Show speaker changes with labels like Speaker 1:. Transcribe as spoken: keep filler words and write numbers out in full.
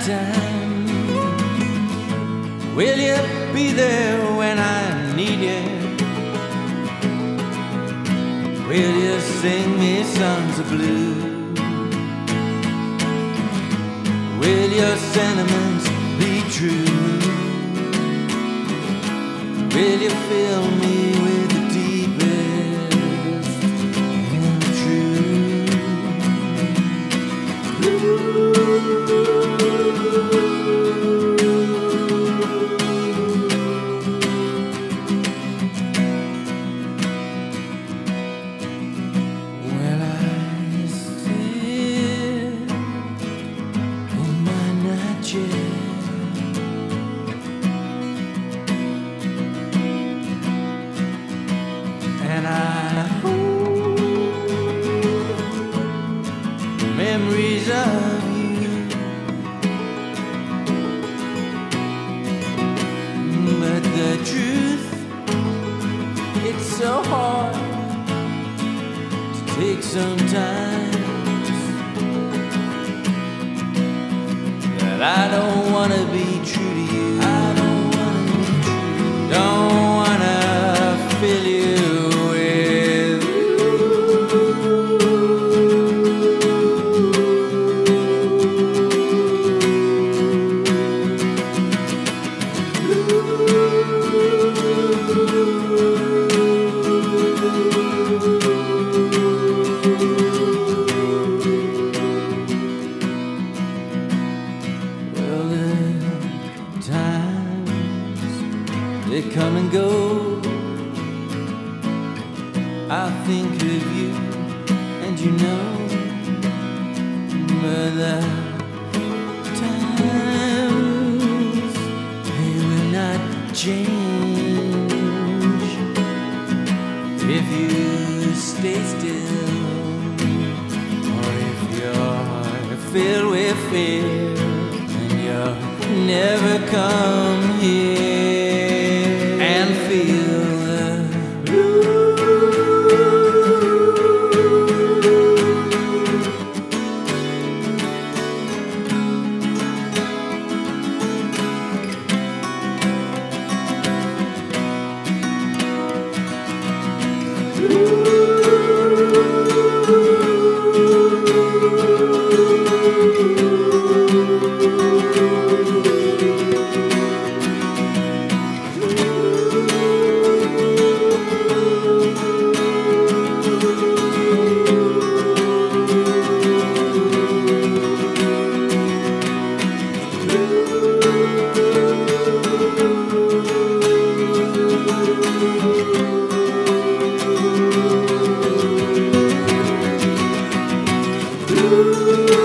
Speaker 1: time. Will you be there when I need you? Will you sing me songs of blue? Will your sentiments be true? Will you fill me with the deepest and true? Well, I sit in my night chair, and I hold memories of you, but the truth, it's so hard to take sometimes, that I don't wanna be true to you. I don't wanna be true. Don't wanna fill you with well, the times they come and go. I think of you, and you know, but the times they will not change if you stay still, or if you're filled with fear and you'll never come here and feel the blue. Ooh.